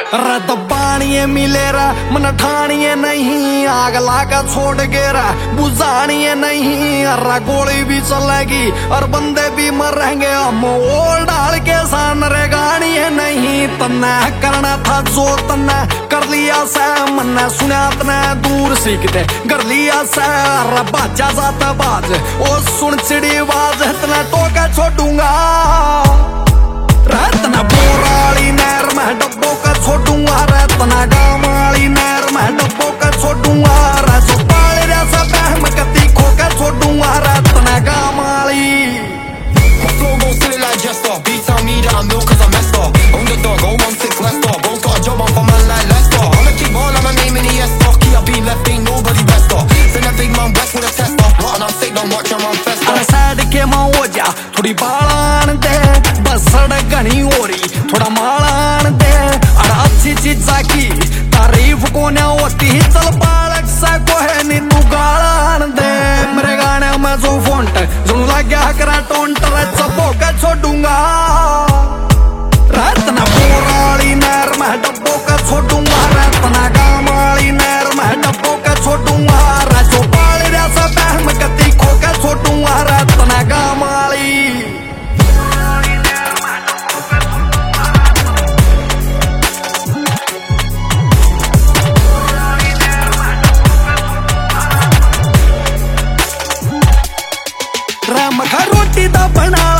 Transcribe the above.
रद पानिए मिले रा मन ठानिए नहीं, आग लागा छोड़ गे रा बुझानिए नहीं। अरा गोली भी चलेगी और बंदे भी मरेंगे, हम ओल डाल के सान रे गानिए नहीं। तन्ने करना था जो तन्ने कर लिया से, मन्ने सुना तने दूर सीखते कर लिया से। अरा बाजा जाता बाज ओ सुन चिड़ी आवाज, तने टोका छोड़ूंगा रतना बोराली नहर में डब्बों का छोड़ूंगा। रतना गामाली नहर में डब्बों का छोड़ूंगा। रसो पाले रसा बहम कती खो का छोड़ूंगा। रतना गामाली My flow goes silly like Jester. Beats on me that I'm ill cause I'm messed up. Underdog, 016 Leicester. Both got a job on for man like Leicester. I'ma keep on, I'm a name in the Esther. Key I been left, ain't nobody bester. Send a big man west with a tester. Rotten I'm sick, don't watch him run fester. अरे साइड के माँ हो जा थोड़ी बालान दे, बस सड़क घनी हो रही थोड़ा मालान दे। अरे अच्छी चीज की तारीफ को न होती, चल बालक सा को है नी तू गालान दे। मेरे गाने में जो फोंट जो लग गया करा टोंट सबों का छोड़ूंगा। रतना बोराली नहर में डब्बों का छोड़ूंगा। रतना गामाली नहर में डब्बों का छोड़ूंगा। रसो पाली रसा बहम कती खो का छोड़ूंगा। रतना गामाली मखा रोटी दा बना